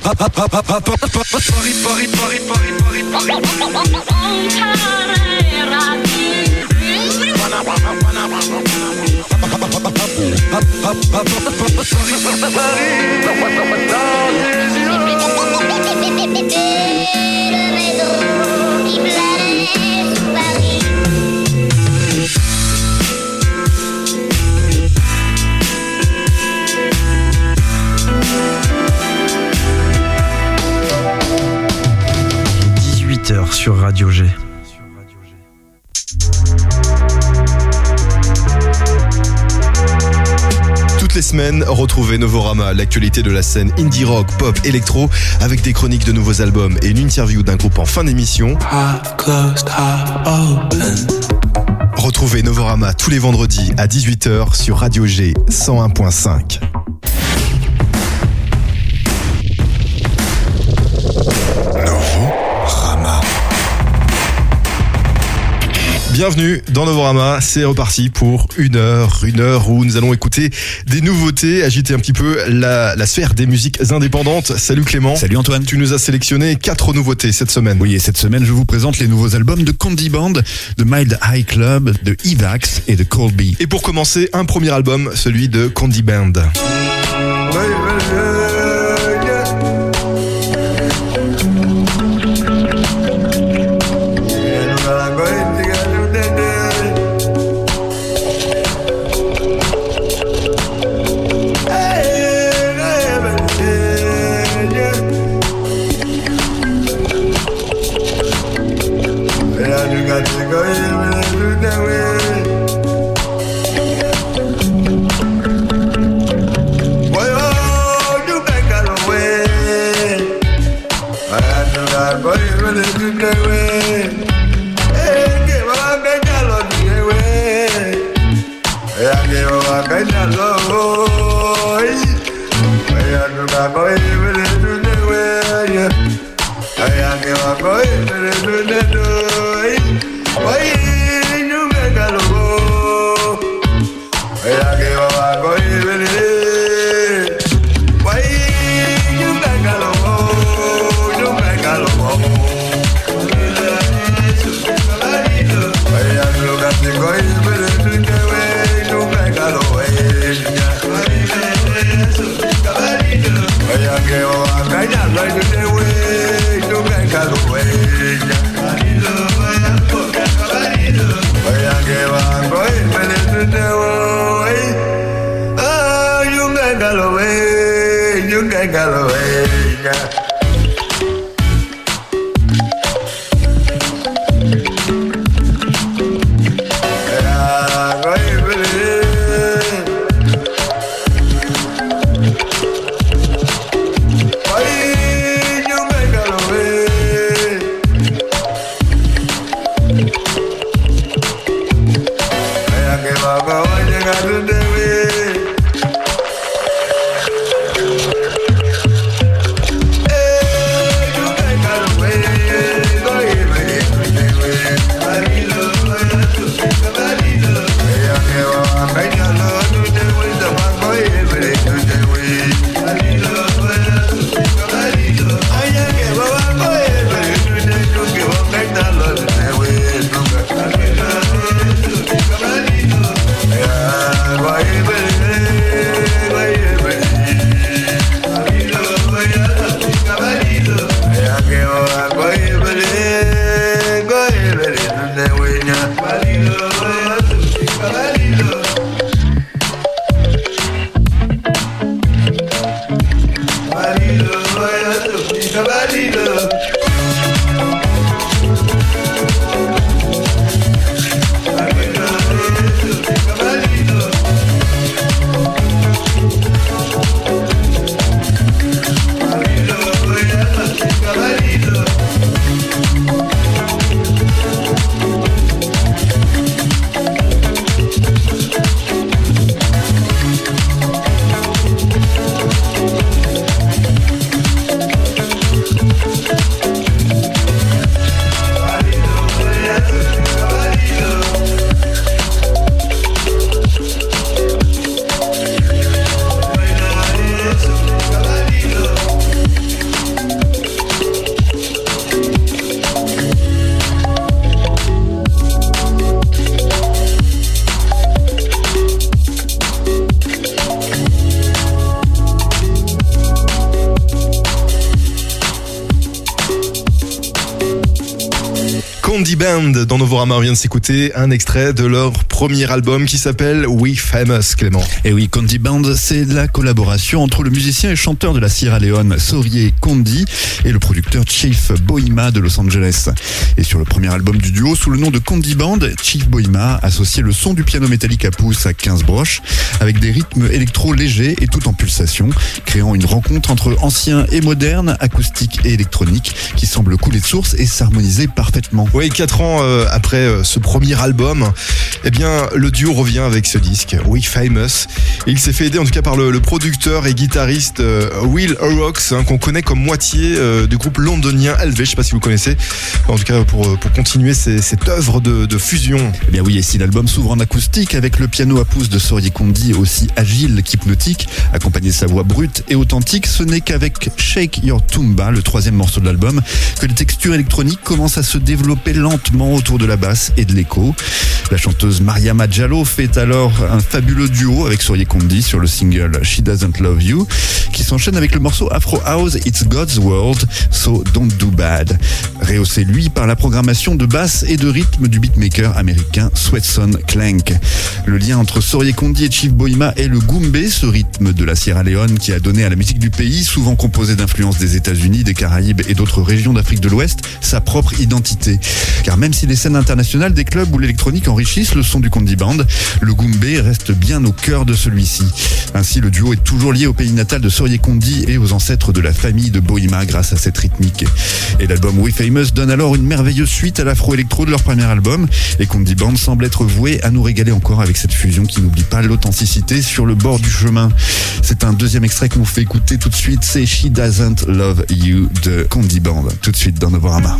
Sur Radio G. Toutes les semaines, retrouvez Novorama, l'actualité de la scène indie rock, pop, électro, avec des chroniques de nouveaux albums et une interview d'un groupe en fin d'émission. Retrouvez Novorama tous les vendredis à 18h sur Radio G 101.5. Bienvenue dans Novorama, c'est reparti pour une heure où nous allons écouter des nouveautés, agiter un petit peu la sphère des musiques indépendantes. Salut Clément. Salut Antoine. Tu nous as sélectionné 4 nouveautés cette semaine. Oui, et cette semaine je vous présente les nouveaux albums de Candy Band, de Mild High Club, de Evax et de Colby. Et pour commencer, un premier album, celui de Candy Band. Condi Band dans Novorama. On vient de s'écouter un extrait de leur premier album qui s'appelle We Famous, Clément. Et oui, Condi Band, c'est la collaboration entre le musicien et chanteur de la Sierra Leone, Sorie Condi, et le producteur Chief Boima de Los Angeles. Et sur le premier album du duo, sous le nom de Condi Band, Chief Boima associait le son du piano métallique à pouce à 15 broches avec des rythmes électro légers et tout en pulsation, créant une rencontre entre ancien et moderne, acoustique et électronique, qui semble couler de source et s'harmoniser parfaitement. Oui, 4 ans après ce premier album, eh bien, le duo revient avec ce disque, We Famous. Et il s'est fait aider en tout cas par le producteur et guitariste Will Horrocks, qu'on connaît comme moitié du groupe londonien LV, je sais pas si vous connaissez. En tout cas, pour continuer cette œuvre de fusion. Eh bien oui, et si l'album s'ouvre en acoustique avec le piano à pouce de Sorie Condi aussi agile qu'hypnotique, accompagné de sa voix brute et authentique, ce n'est qu'avec Shake Your Tumba, le 3e morceau de l'album, que les textures électroniques commencent à se développer lentement autour de la basse et de l'écho. La chanteuse Mariama Diallo fait alors un fabuleux duo avec Sorie Condi sur le single She Doesn't Love You, qui s'enchaîne avec le morceau Afro House It's God's World, So Don't Do Bad, rehaussé lui par la programmation de basse et de rythme du beatmaker américain Sweatson Clank. Le lien entre Sorie Condi et Chief Boima est le goombé, ce rythme de la Sierra Leone qui a donné à la musique du pays, souvent composée d'influences des États-Unis, des Caraïbes et d'autres régions d'Afrique de l'Ouest, sa propre identité. Car même si les scènes internationales des clubs ou l'électronique enrichissent le son du Condi Band, le goombé reste bien au cœur de celui-ci. Ainsi, le duo est toujours lié au pays natal de Sorie Condi et aux ancêtres de la famille de Boima grâce à cette rythmique. Et l'album We Famous donne alors une merveilleuse suite à l'afro-électro de leur premier album, et Condi Band semble être voué à nous régaler encore avec cette fusion qui n'oublie pas l'authenticité sur le bord du chemin. C'est un deuxième extrait qu'on vous fait écouter tout de suite, c'est She Doesn't Love You de Condi Band, tout de suite dans Novorama.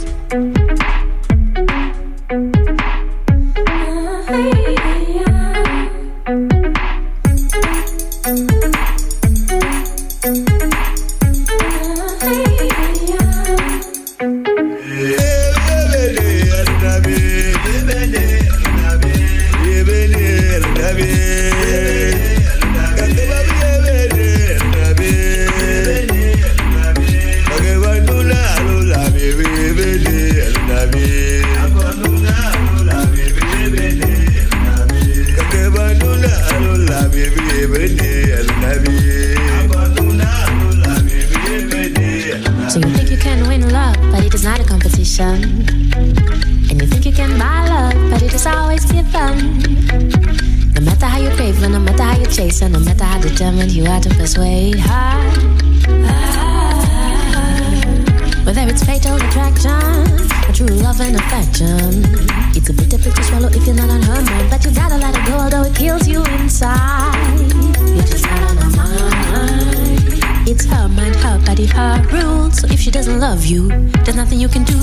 So you think you can win love, but it is not a competition. And you think you can buy love, but it is always given. No matter how you crave, no matter how you chase, and no matter how determined you are to persuade her. Whether it's fatal attraction, or true love and affection, it's a bitter pill to swallow if you're not on her mind. But you gotta let it go, although it kills you inside. You're just not on her mind. It's her mind, her body, her rules. So if she doesn't love you, there's nothing you can do.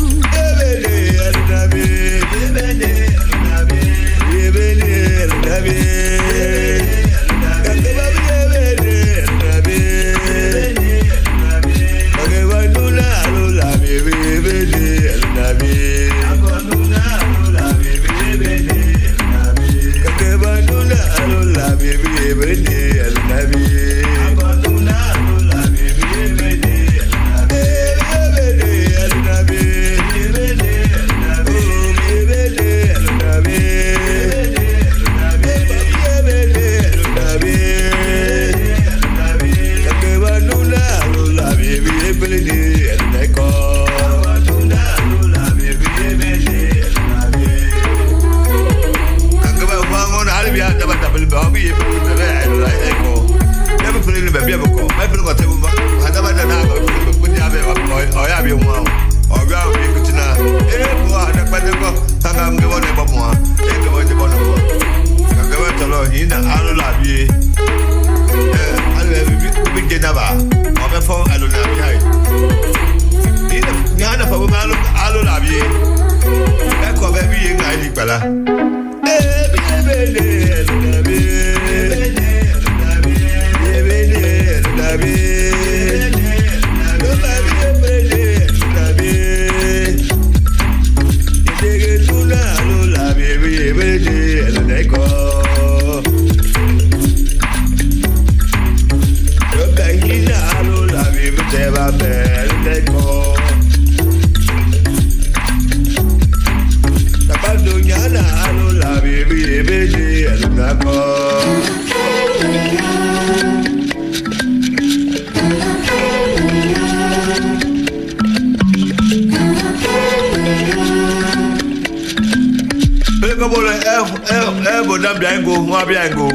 Bona Blanco, moi Blanco.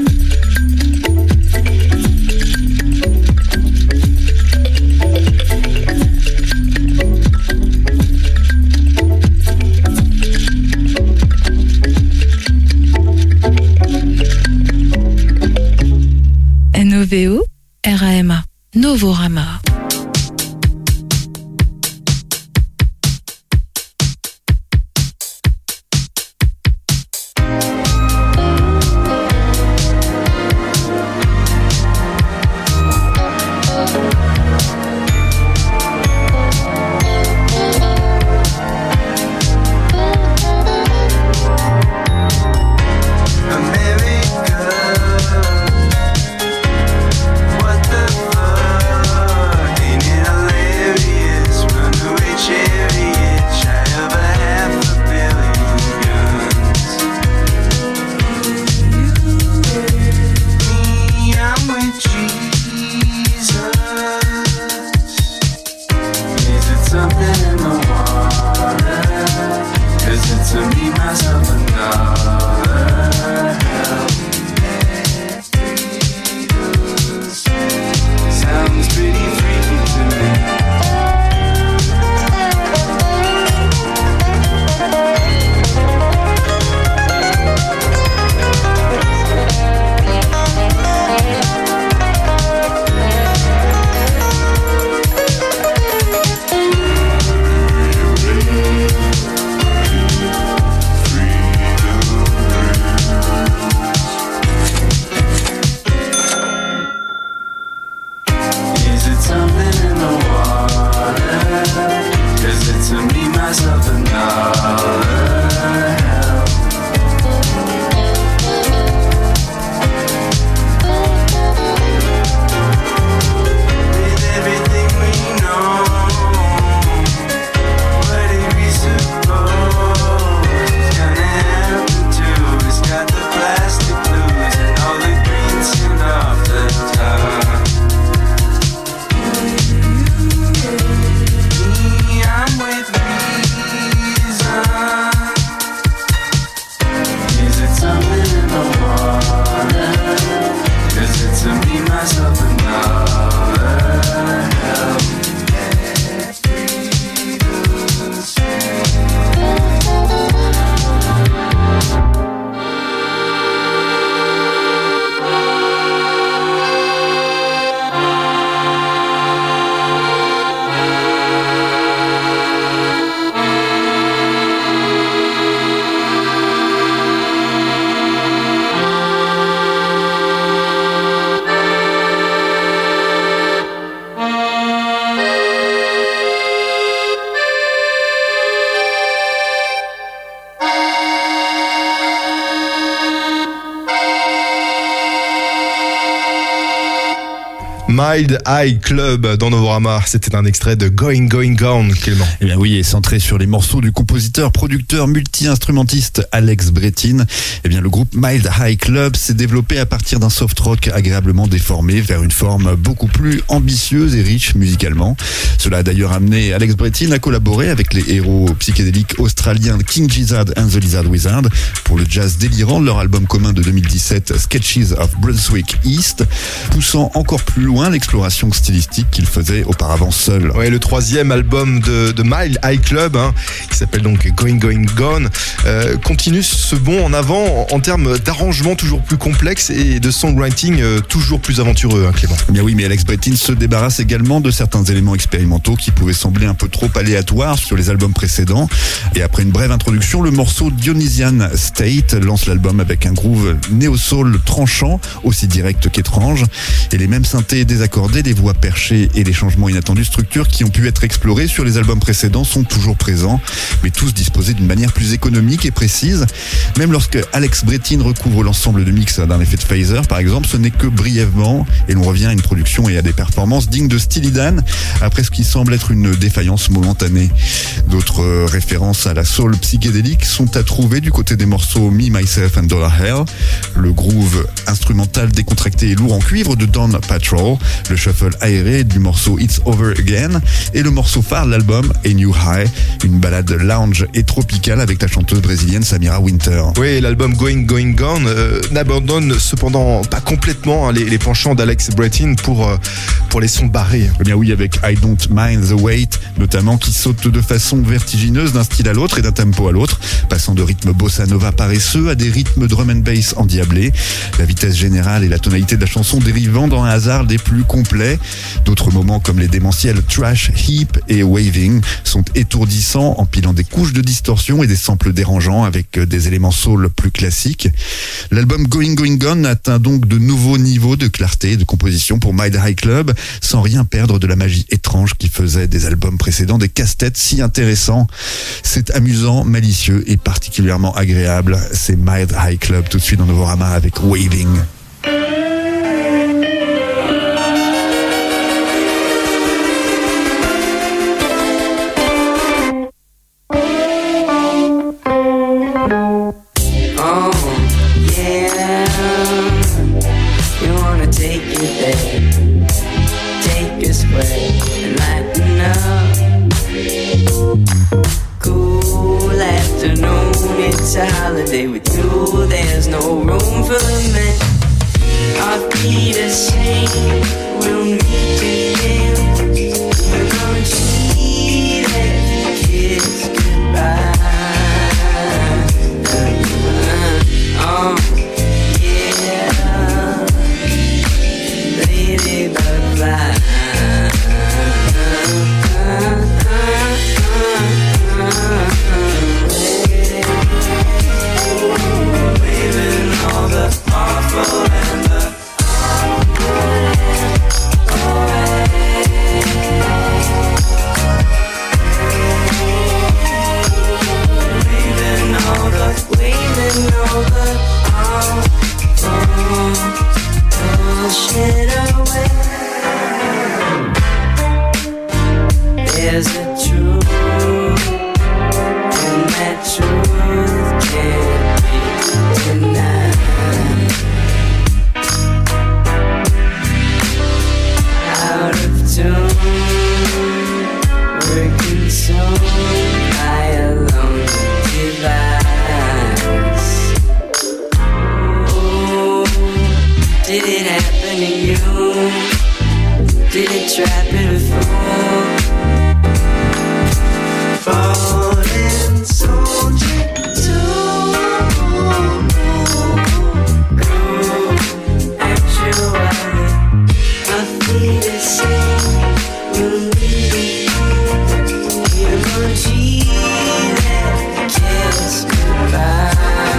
NOVO RAMA Novorama. Mild High Club dans Novorama. C'était un extrait de Going Gone, Clément. Eh bien oui, et centré sur les morceaux du compositeur, producteur, multi-instrumentiste Alex Bretin. Eh bien le groupe Mild High Club s'est développé à partir d'un soft rock agréablement déformé vers une forme beaucoup plus ambitieuse et riche musicalement. Cela a d'ailleurs amené Alex Bretin à collaborer avec les héros psychédéliques australiens King Gizzard and the Lizard Wizard pour le jazz délirant de leur album commun de 2017 Sketches of Brunswick East, poussant encore plus loin l'exploration stylistique qu'il faisait auparavant seul. Ouais, le troisième album de Mild High Club, qui s'appelle donc Going Gone, continue ce bond en avant en termes d'arrangement toujours plus complexe et de songwriting toujours plus aventureux, Clément. Eh bien oui, mais Alex Bretin se débarrasse également de certains éléments expérimentaux qui pouvaient sembler un peu trop aléatoires sur les albums précédents. Et après une brève introduction, le morceau Dionysian State lance l'album avec un groove néo-soul tranchant, aussi direct qu'étrange, et les mêmes synthés désaccordés, les voix perchées et les changements inattendus de structure qui ont pu être explorés sur les albums précédents sont toujours présents, mais tous disposés d'une manière plus économique et précise. Même lorsque Alex Bretin recouvre l'ensemble de mix d'un effet de phaser, par exemple, ce n'est que brièvement, et l'on revient à une production et à des performances dignes de Steely Dan, après ce qui semble être une défaillance momentanée. D'autres références à la soul psychédélique sont à trouver du côté des morceaux Me, Myself and Dollar Hell, le groove instrumental décontracté et lourd en cuivre de Dawn Patrol, le shuffle aéré du morceau It's Over Again et le morceau phare de l'album, A New High, une balade lounge et tropicale avec la chanteuse brésilienne Samira Winter. Oui, l'album Going Going Gone n'abandonne cependant pas complètement les penchants d'Alex Bretin pour les sons barrés. Eh bien oui, avec I Don't Mind the Wait, notamment, qui saute de façon vertigineuse d'un style à l'autre et d'un tempo à l'autre, passant de rythmes bossa nova paresseux à des rythmes drum and bass endiablés, la vitesse générale et la tonalité de la chanson dérivant dans un hasard des plus complets. D'autres moments comme les démentiels Trash, Heap et Waving sont étourdissants, empilant des couches de distorsion et des samples dérangeants avec des éléments soul plus classiques. L'album Going Going Gone atteint donc de nouveaux niveaux de clarté et de composition pour Mile High Club, sans rien perdre de la magie étrange qui faisait des albums précédents des casse-têtes si intéressants. C'est amusant, malicieux et particulièrement agréable. C'est Mile High Club tout de suite dans Novorama avec Waving. It's a holiday with you. There's no room for the men. Our feet are same. We'll meet again. We're gonna see that kiss goodbye. Oh yeah, ladybug fly. There's a truth, and that truth can't be denied. Out of tune, we're consumed by a lonely device. Oh, did it happen to you? Did it trap in a fool? Falling soldier to actually, my feet are saying you need it. You're gonna see that kiss goodbye.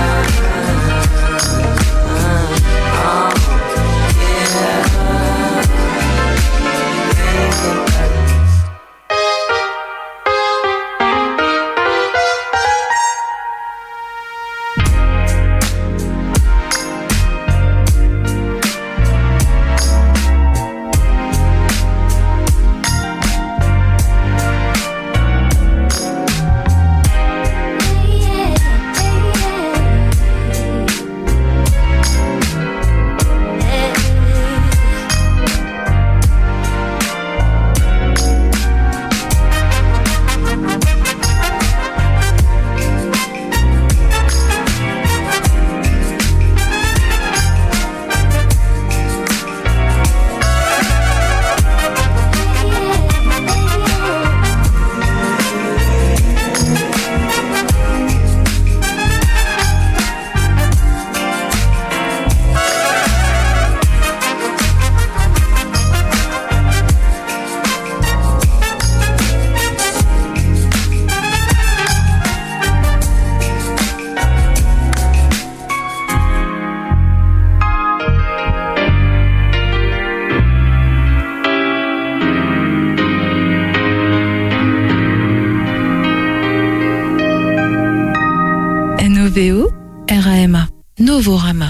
NOVO, RAMA, Novorama.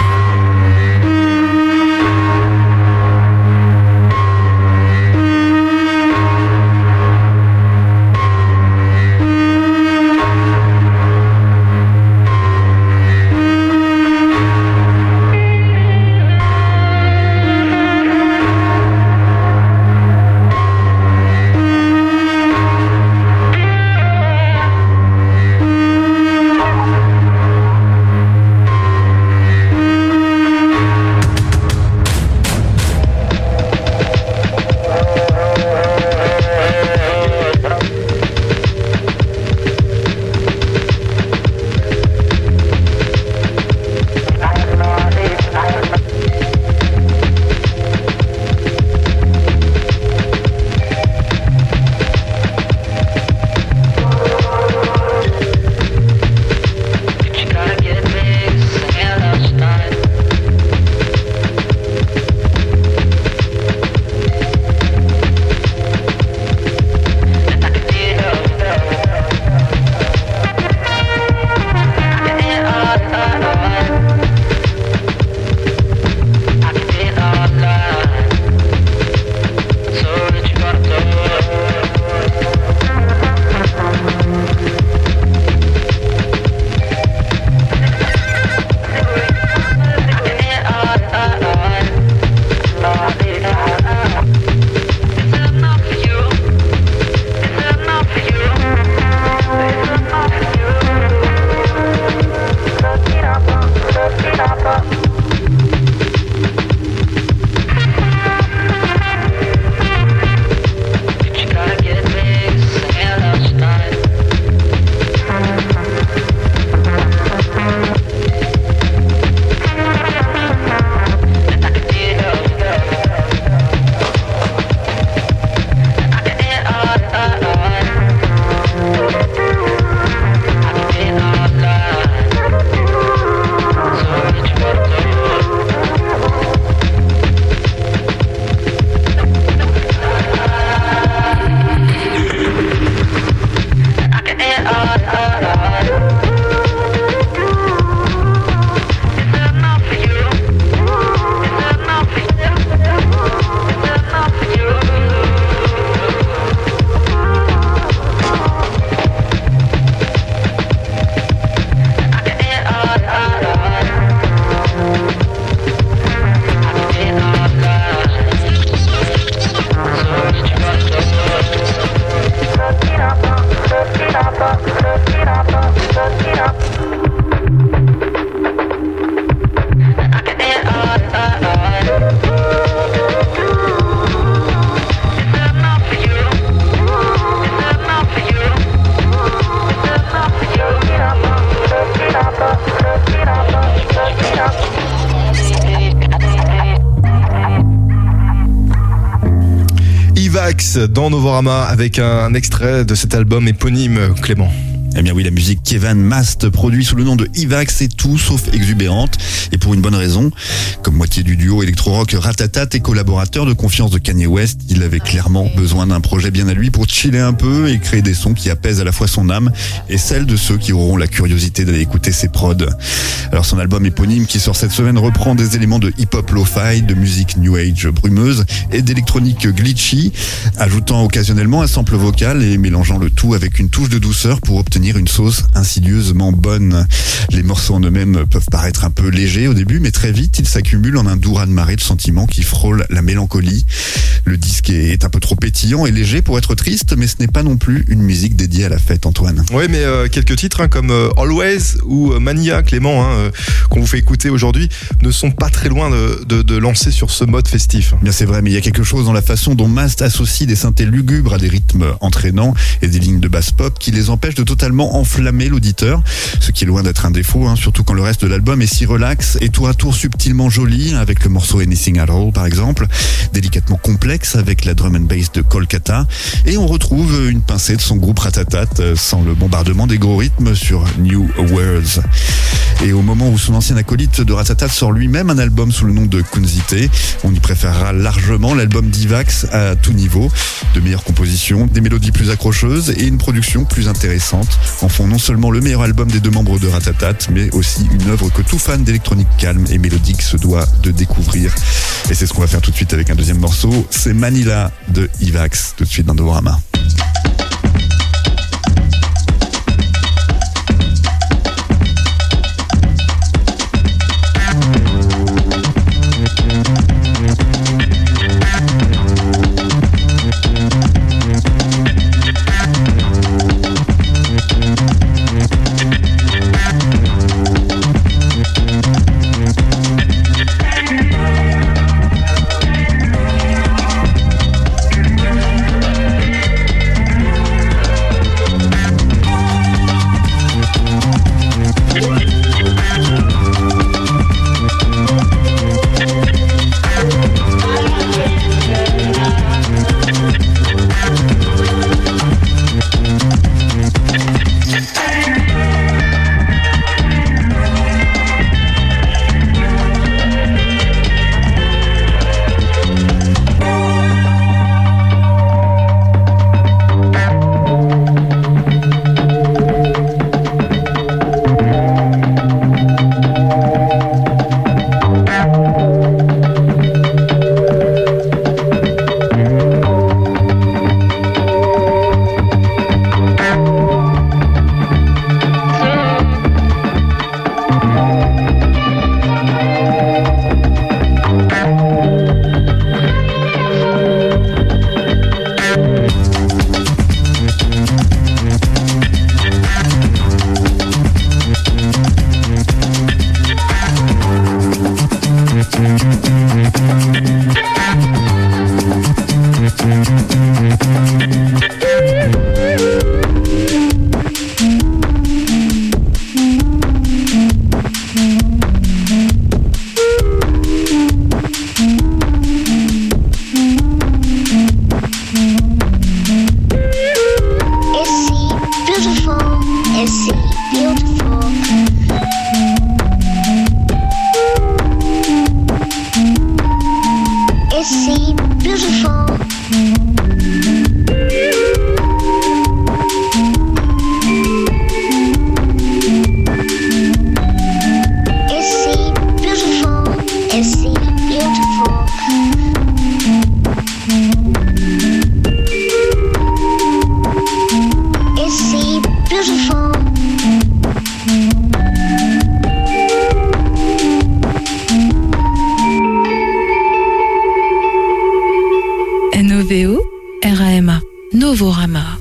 Evax dans Novorama avec un extrait de cet album éponyme, Clément. Eh bien oui, la musique qu'Evan Mast produit sous le nom de Evax est tout sauf exubérante, et pour une bonne raison. Comme moitié du duo électro-rock Ratatat et collaborateur de confiance de Kanye West, il avait clairement besoin d'un projet bien à lui pour chiller un peu et créer des sons qui apaisent à la fois son âme et celle de ceux qui auront la curiosité d'aller écouter ses prods. Alors son album éponyme qui sort cette semaine reprend des éléments de hip-hop lo-fi, de musique new age brumeuse et d'électronique glitchy, ajoutant occasionnellement un sample vocal et mélangeant le tout avec une touche de douceur pour obtenir une sauce insidieusement bonne. Les morceaux en eux-mêmes peuvent paraître un peu légers au début, mais très vite ils s'accumulent en un doux raz-de-marée de sentiments qui frôlent la mélancolie. Le disque est un peu trop pétillant et léger pour être triste, mais ce n'est pas non plus une musique dédiée à la fête, Antoine. Oui, mais quelques titres comme Always ou Mania, Clément, qu'on vous fait écouter aujourd'hui, ne sont pas très loin de lancer sur ce mode festif. Bien c'est vrai, mais il y a quelque chose dans la façon dont Mast associe des synthés lugubres à des rythmes entraînants et des lignes de basse pop qui les empêchent de totalement enflammer l'auditeur, ce qui est loin d'être un défaut, surtout quand le reste de l'album est si relax et tour à tour subtilement joli, avec le morceau Anything at All par exemple, délicatement complexe avec la drum and bass de Kolkata, et on retrouve une pincée de son groupe Ratatat sans le bombardement des gros rythmes sur New Worlds. Et au moment où son ancien acolyte de Ratatat sort lui-même un album sous le nom de Kunzite, on y préférera largement l'album d'Evax à tout niveau, de meilleures compositions, des mélodies plus accrocheuses et une production plus intéressante, en font non seulement le meilleur album des deux membres de Ratatat, mais aussi une œuvre que tout fan d'électronique calme et mélodique se doit de découvrir. Et c'est ce qu'on va faire tout de suite avec un deuxième morceau, c'est Manila de Evax, tout de suite dans Novorama. Novorama. Novorama.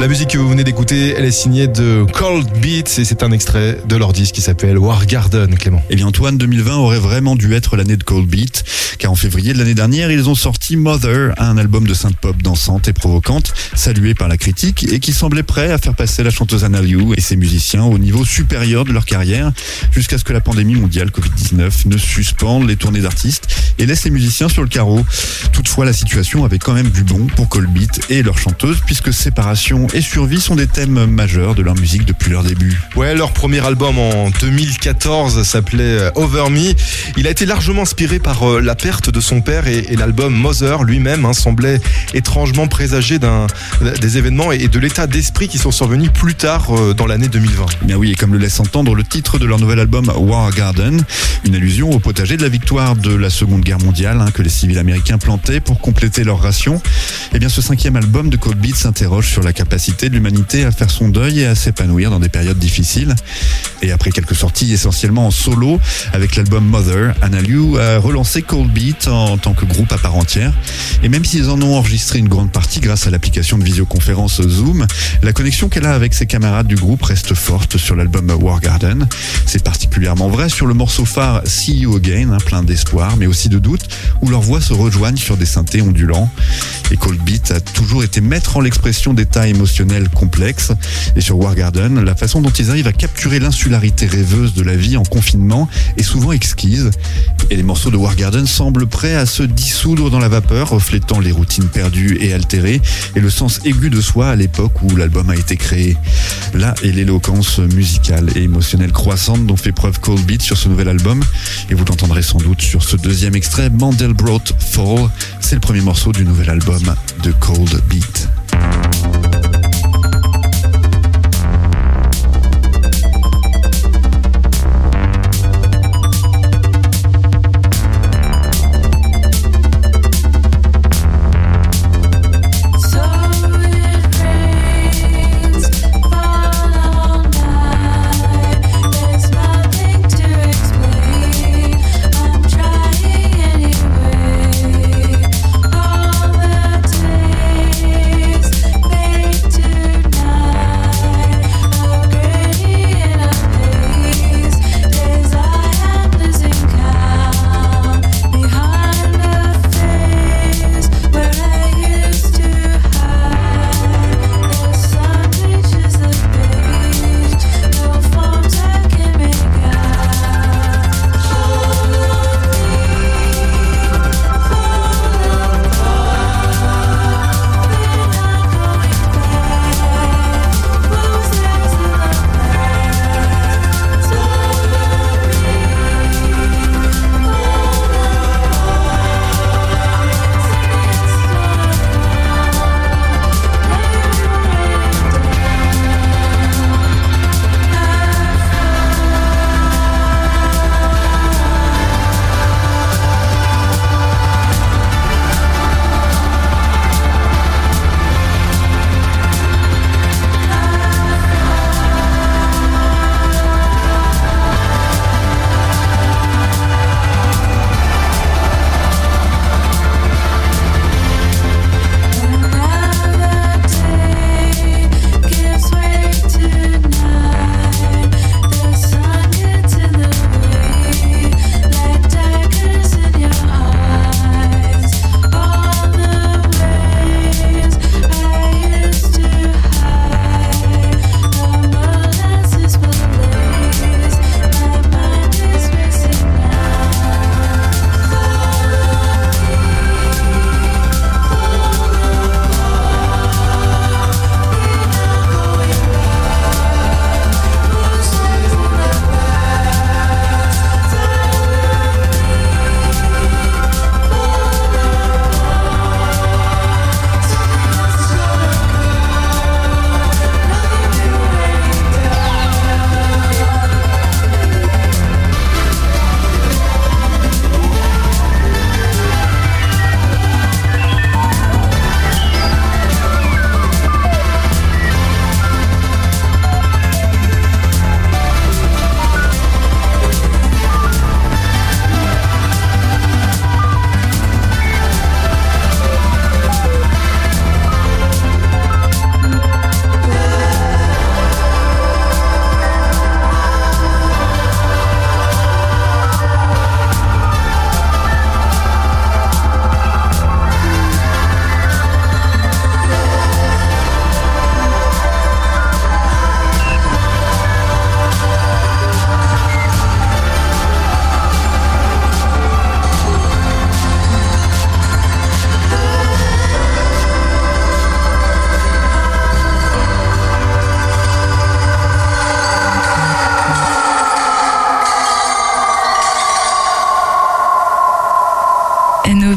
La musique que vous venez d'écouter, elle est signée de Cold Beat et c'est un extrait de leur disque qui s'appelle War Garden, Clément. Eh bien Antoine, 2020 aurait vraiment dû être l'année de Cold Beat, car en février de l'année dernière, ils ont sorti Mother, un album de synth-pop dansante et provocante, salué par la critique et qui semblait prêt à faire passer la chanteuse Anna Liu et ses musiciens au niveau supérieur de leur carrière, jusqu'à ce que la pandémie mondiale Covid-19 ne suspende les tournées d'artistes et laisse les musiciens sur le carreau. Toutefois, la situation avait quand même du bon pour Cold Beat et leur chanteuse, puisque séparation et survie sont des thèmes majeurs de leur musique depuis leur début. Ouais, leur premier album en 2014 s'appelait Over Me. Il a été largement inspiré par la perte de son père et l'album Mother lui-même semblait étrangement présager des événements et de l'état d'esprit qui sont survenus plus tard dans l'année 2020. Bien oui, et comme le laisse entendre le titre de leur nouvel album War Garden, une allusion au potager de la victoire de la Seconde Guerre mondiale que les civils américains plantaient pour compléter leur ration. Eh bien ce 5e album de Cold Beat s'interroge sur la capacité de l'humanité à faire son deuil et à s'épanouir dans des périodes difficiles. Et après quelques sorties essentiellement en solo, avec l'album Mother, Anna Liu a relancé Cold Beat en tant que groupe à part entière. Et même s'ils en ont enregistré une grande partie grâce à l'application de visioconférence Zoom, la connexion qu'elle a avec ses camarades du groupe reste forte sur l'album War Garden. C'est particulièrement vrai sur le morceau phare See You Again, plein d'espoir mais aussi de doute, où leurs voix se rejoignent sur des synthés ondulants. Et Cold Beat a toujours été maître en l'expression d'états émotionnels complexes. Et sur War Garden, la façon dont ils arrivent à capturer l'insularité rêveuse de la vie en confinement est souvent exquise. Et les morceaux de War Garden semblent prêts à se dissoudre dans la vapeur, reflétant les routines perdues et altérées et le sens aigu de soi à l'époque où l'album a été créé. Là est l'éloquence musicale et émotionnelle croissante dont fait preuve Cold Beat sur ce nouvel album. Et vous l'entendrez sans doute sur ce deuxième extrait, Mandelbrot Fall. C'est le premier morceau du nouvel album de Cold Beat. Anyway, all the day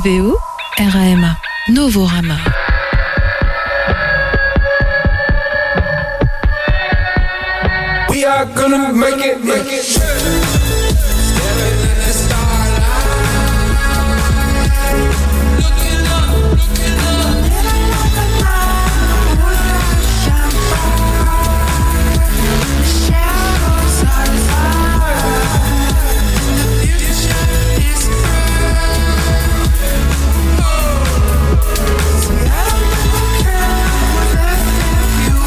N-O-V-O-R-A-M-A. Novorama. We are gonna make it, make it. Staring at the starlight, looking up, looking up. Shine bright, shadows are fire. The future is bright. See, I don't care what you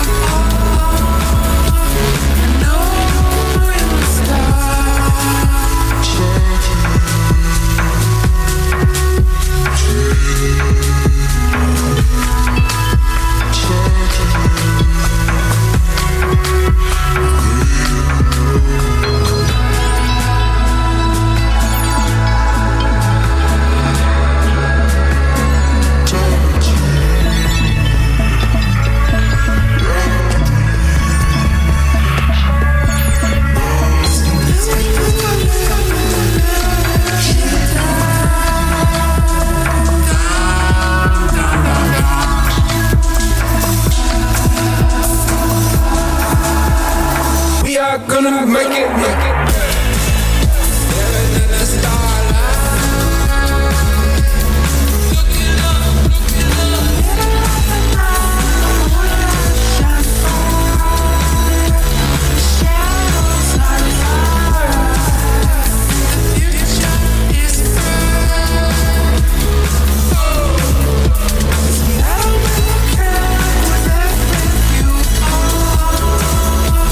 gonna make it, make it. Staring in the starlight, looking up, looking up. Shine bright, shadows are fire. The future is bright. See, I don't really care whatever you are.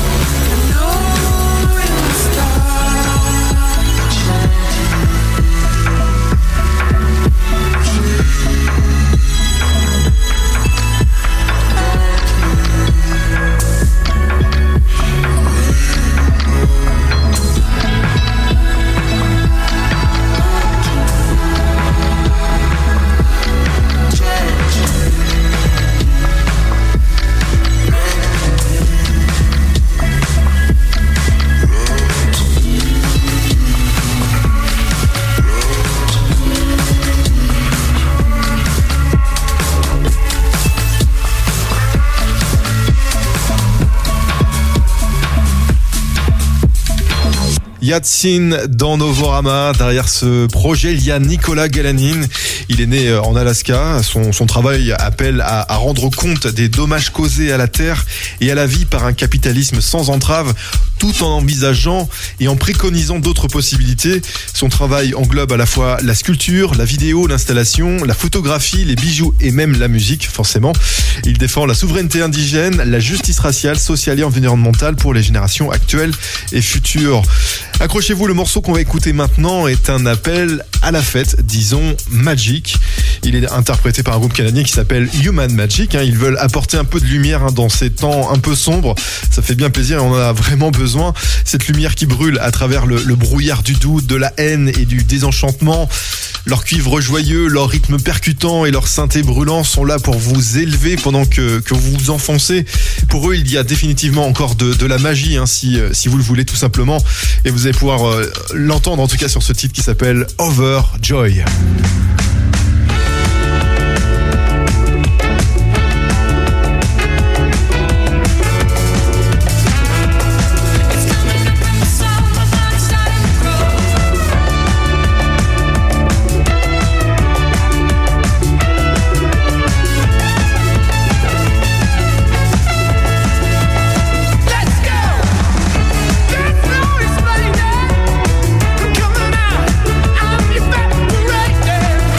Yatsin dans Novorama. Derrière ce projet, il y a Nicolas Galanin. Il est né en Alaska. Son travail appelle à rendre compte des dommages causés à la terre et à la vie par un capitalisme sans entrave, tout en envisageant et en préconisant d'autres possibilités. Son travail englobe à la fois la sculpture, la vidéo, l'installation, la photographie, les bijoux et même la musique, forcément. Il défend la souveraineté indigène, la justice raciale, sociale et environnementale pour les générations actuelles et futures. Accrochez-vous, le morceau qu'on va écouter maintenant est un appel à la fête, disons Magic. Il est interprété par un groupe canadien qui s'appelle Human Magic. Ils veulent apporter un peu de lumière dans ces temps un peu sombres. Ça fait bien plaisir et on en a vraiment besoin. Cette lumière qui brûle à travers le brouillard du doute, de la haine et du désenchantement. Leur cuivre joyeux, leur rythme percutant et leur synthé brûlant sont là pour vous élever pendant que vous vous enfoncez. Pour eux, il y a définitivement encore de la magie, si vous le voulez tout simplement. Et vous allez pouvoir l'entendre en tout cas sur ce titre qui s'appelle Overjoy. Coming out, I'm evaporated.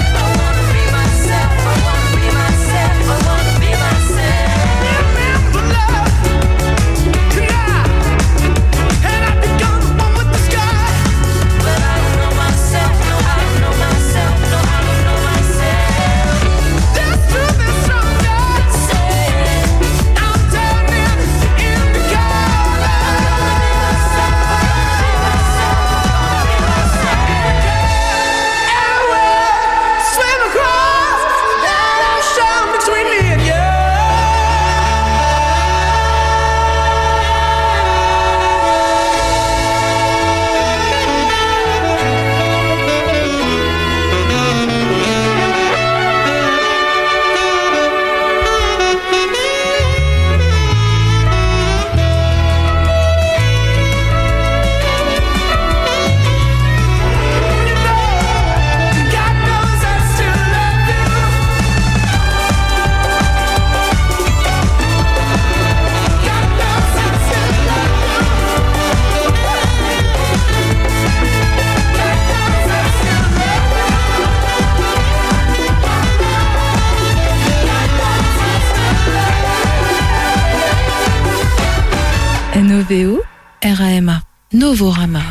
N-O-V-O-R-A-M-A. Novorama.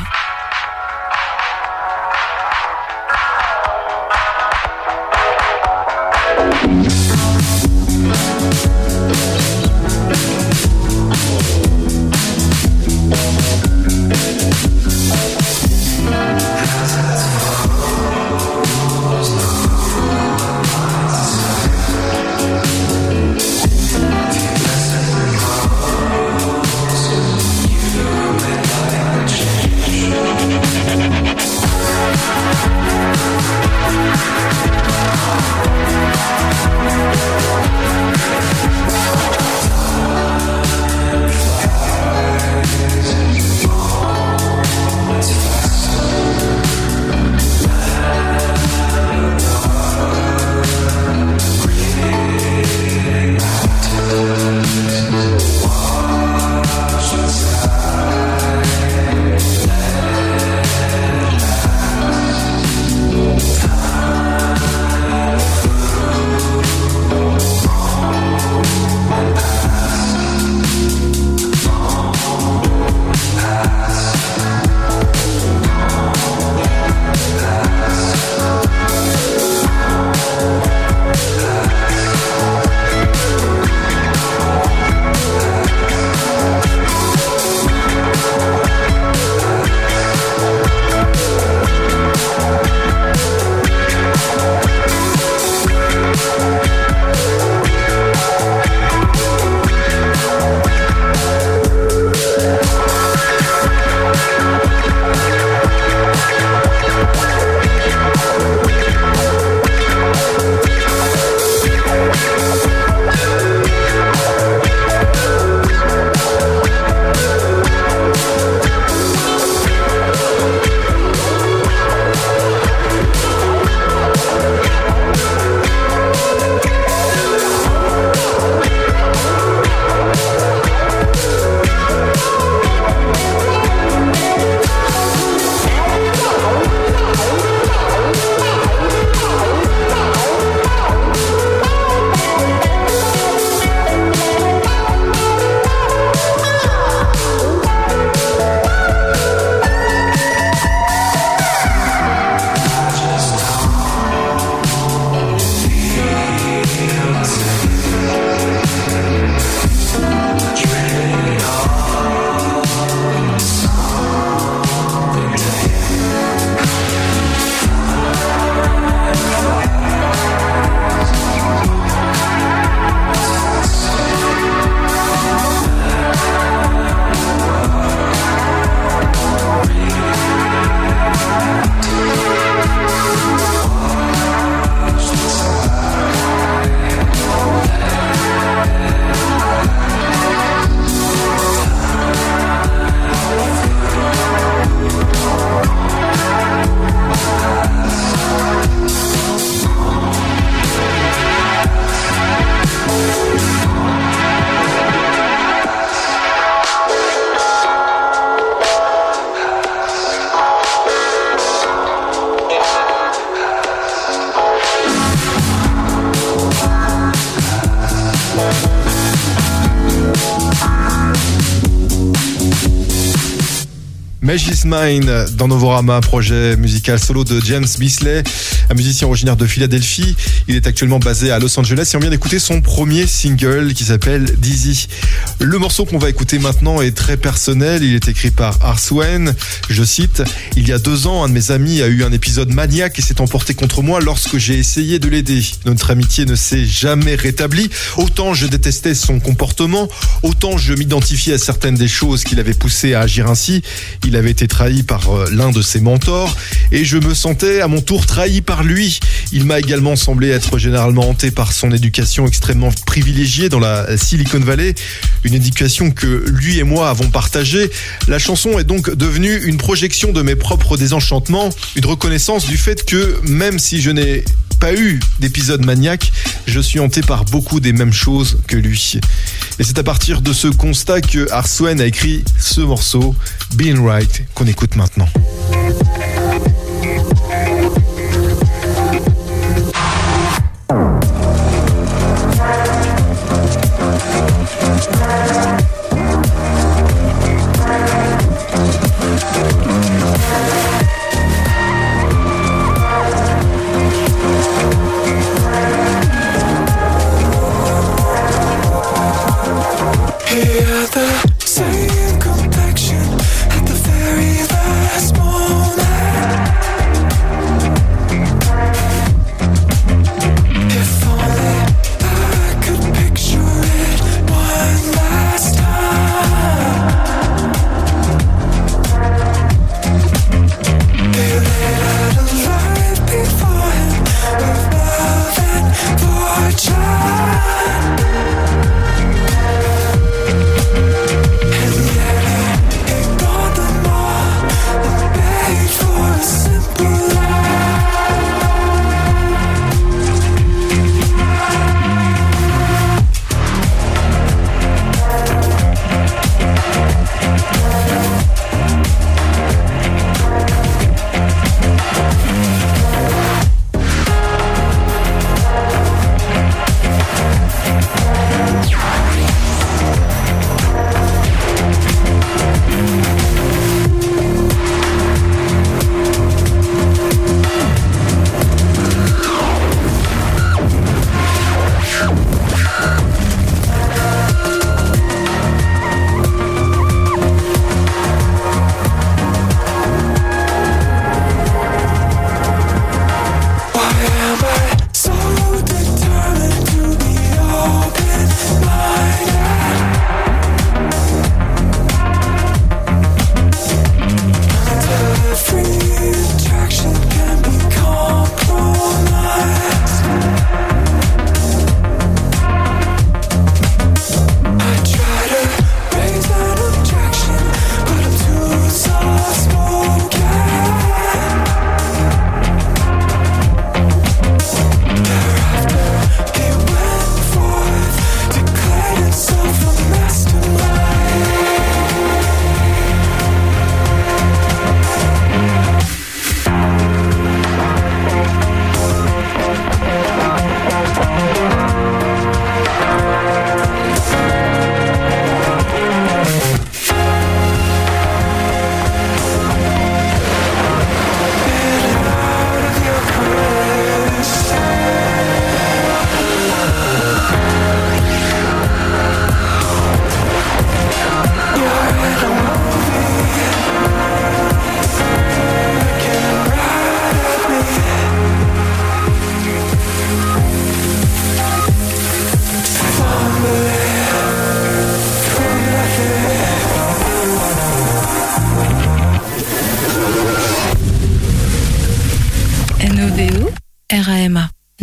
Magic Mind dans Novorama, projet musical solo de James Bisley, un musicien originaire de Philadelphie. Il est actuellement basé à Los Angeles et on vient d'écouter son premier single qui s'appelle Dizzy. Le morceau qu'on va écouter maintenant est très personnel. Il est écrit par Arswen. Je cite: il y a 2 ans, un de mes amis a eu un épisode maniaque et s'est emporté contre moi lorsque j'ai essayé de l'aider. Notre amitié ne s'est jamais rétablie. Autant je détestais son comportement, autant je m'identifiais à certaines des choses qui l'avaient poussé à agir ainsi. Il avait été trahi par l'un de ses mentors et je me sentais à mon tour trahi par lui. Il m'a également semblé être généralement hanté par son éducation extrêmement privilégiée dans la Silicon Valley, une éducation que lui et moi avons partagée. La chanson est donc devenue une projection de mes propres désenchantements, une reconnaissance du fait que même si je n'ai pas eu d'épisode maniaque, je suis hanté par beaucoup des mêmes choses que lui. Et c'est à partir de ce constat que Arswen a écrit ce morceau, Being Right, qu'on écoute maintenant.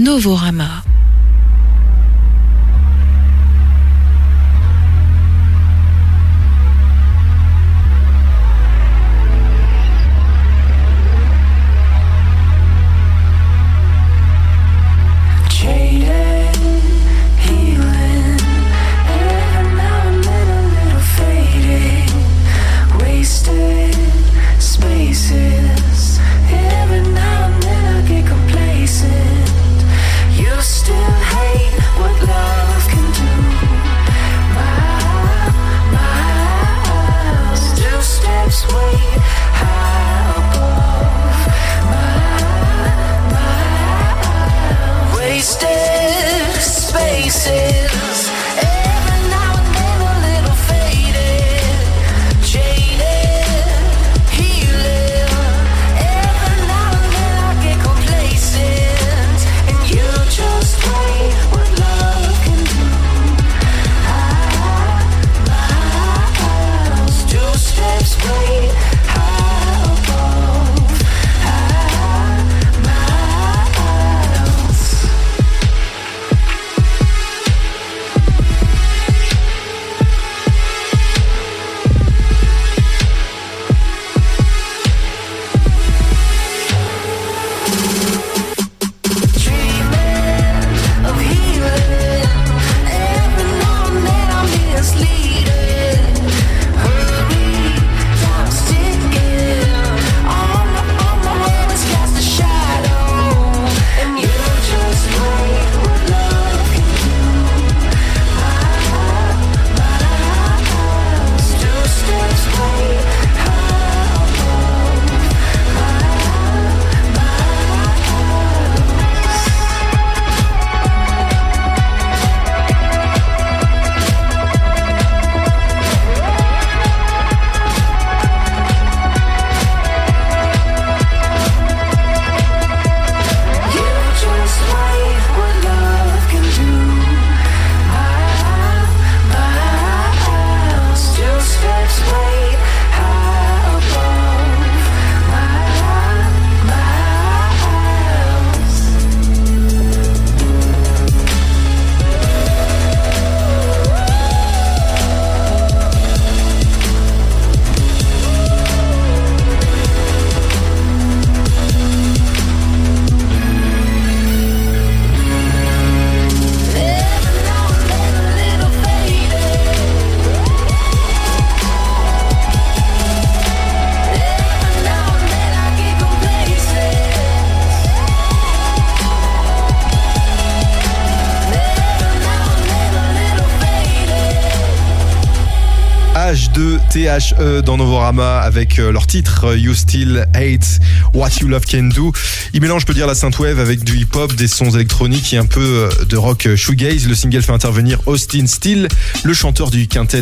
Novorama. THE dans Novorama avec leur titre You Still Hate What You Love Can Do. Ils mélangent, je peux dire, la synthwave avec du hip-hop, des sons électroniques et un peu de rock shoegaze. Le single fait intervenir Austin Steele, le chanteur du quintet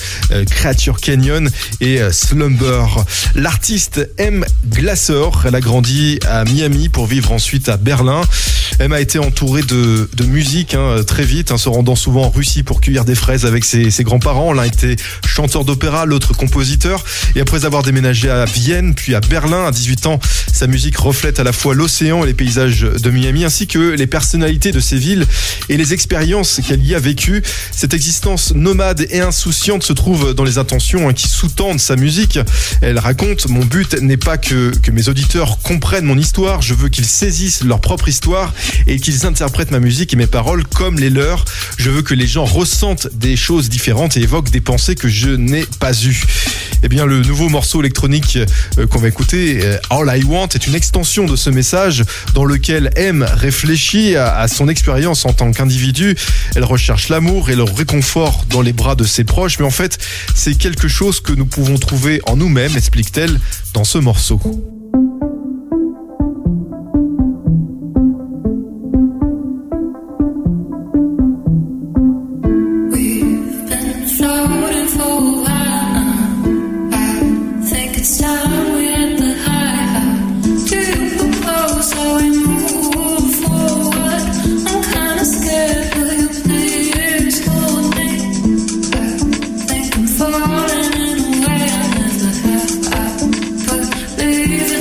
Creature Canyon et Slumber. L'artiste M. Glasser, elle a grandi à Miami pour vivre ensuite à Berlin. Elle a été entourée de musique très vite, se rendant souvent en Russie pour cueillir des fraises avec ses grands-parents. L'un était chanteur d'opéra, l'autre compositeur. Et après avoir déménagé à Vienne, puis à Berlin, à 18 ans, sa musique reflète à la fois l'océan et les paysages de Miami, ainsi que les personnalités de ces villes et les expériences qu'elle y a vécues. Cette existence nomade et insouciante se trouve dans les intentions qui sous-tendent sa musique. Elle raconte: mon but n'est pas que mes auditeurs comprennent mon histoire, je veux qu'ils saisissent leur propre histoire et qu'ils interprètent ma musique et mes paroles comme les leurs. Je veux que les gens ressentent des choses différentes et évoquent des pensées que je n'ai pas eues. Eh bien, le nouveau morceau électronique qu'on va écouter, All I Want, est une extension de ce message dans lequel M réfléchit à son expérience en tant qu'individu. Elle recherche l'amour et le réconfort dans les bras de ses proches, mais en fait, c'est quelque chose que nous pouvons trouver en nous-mêmes, explique-t-elle dans ce morceau. Falling in a way I never have. I believe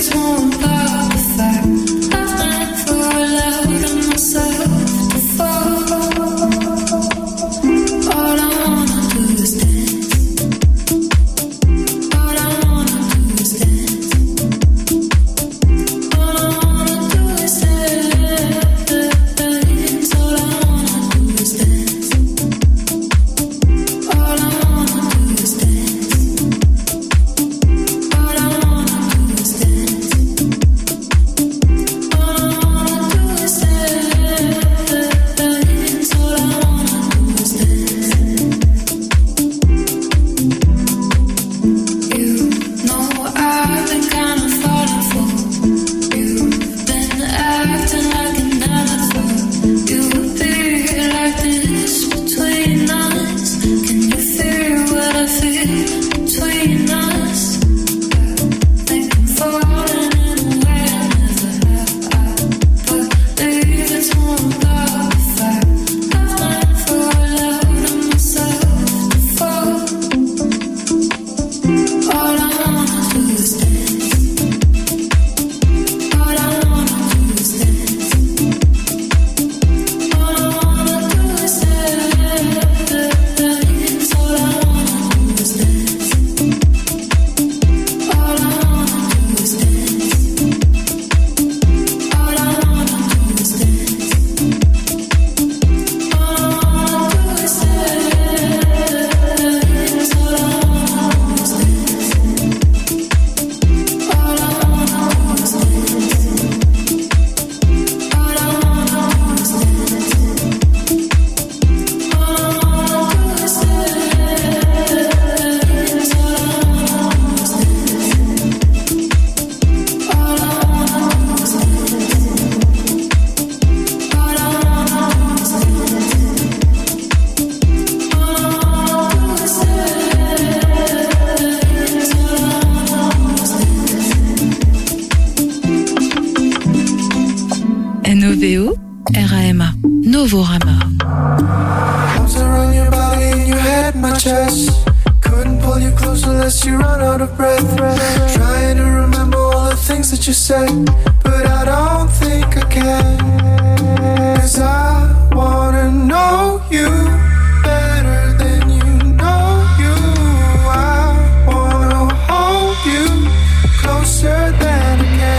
N-O-V-O-R-A-M-A. Novorama. Arms around your body and your head, my chest. Couldn't pull you close unless you run out of breath. Trying to remember all the things that you said, but I don't think I can. 'Cause I wanna know you better than you know you. I wanna hold you closer than I can.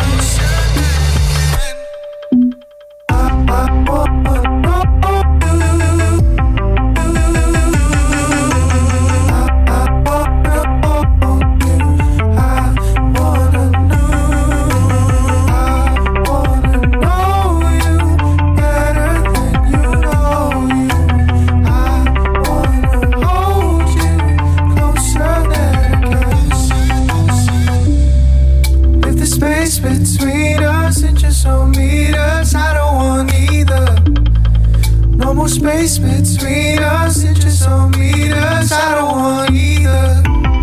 I wanna know you. Between us, inches or meters, I don't want either. No more space between us, inches or meters, I don't want either.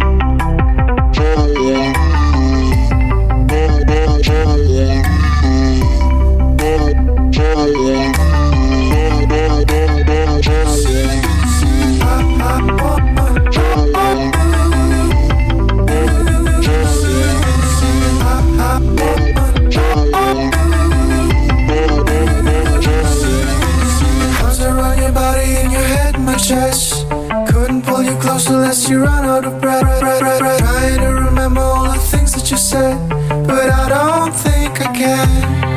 Chest. Couldn't pull you close unless you run out of breath. Trying to remember all the things that you said, but I don't think I can.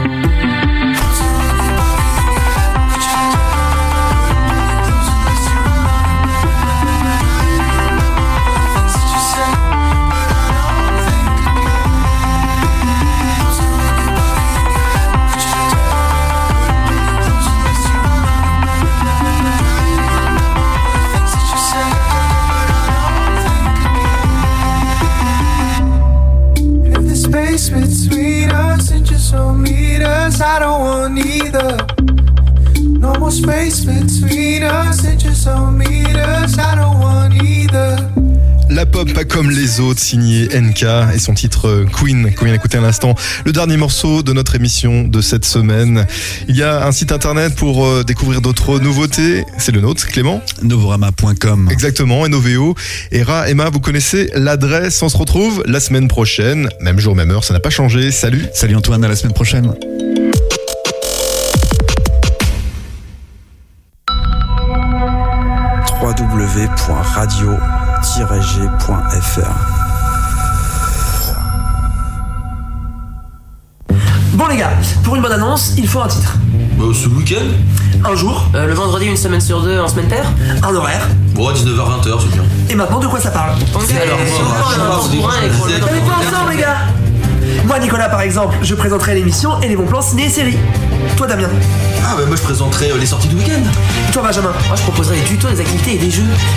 Between us, inches or meters, I don't want either. No more space between us, inches or meters, I don't want either. La pop pas comme les autres, signé NK et son titre Queen, qu'on vient d'écouter à l'instant, le dernier morceau de notre émission de cette semaine. Il y a un site internet pour découvrir d'autres nouveautés, c'est le nôtre, Clément. Novorama.com. Exactement, NOVO. Et Ra, Emma, vous connaissez l'adresse, on se retrouve la semaine prochaine, même jour, même heure, ça n'a pas changé, salut. Salut Antoine, à la semaine prochaine. www.radio-g.fr. Bon les gars, pour une bonne annonce, il faut un titre. Ce week-end. Un jour. Le vendredi, une semaine sur deux, en semaine paire. Un horaire. Bon, 19h-20h, c'est bien. Et maintenant, de quoi ça parle? Alors, on est pas ensemble les gars. Moi Nicolas par exemple, je présenterai l'émission et les bons plans ciné et séries. Toi Damien? Moi je présenterai les sorties du week-end. Et toi Benjamin? Moi je proposerai des tutos, des activités et des jeux.